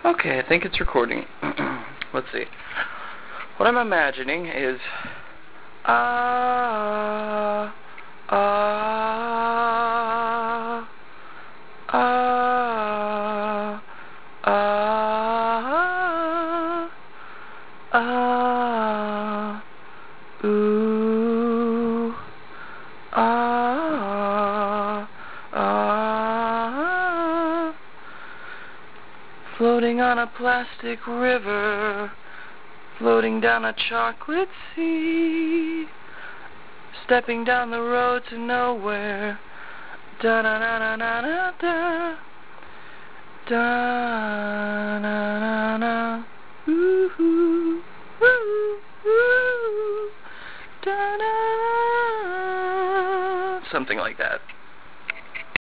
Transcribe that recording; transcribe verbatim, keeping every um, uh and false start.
Okay, I think it's recording. Let's see. What I'm imagining is ah ah ah ah ah ooh ah ah floating on a plastic river, floating down a chocolate sea, stepping down the road to nowhere. Da na na na na na da, da na na na, ooh ooh ooh ooh, da na, something like that.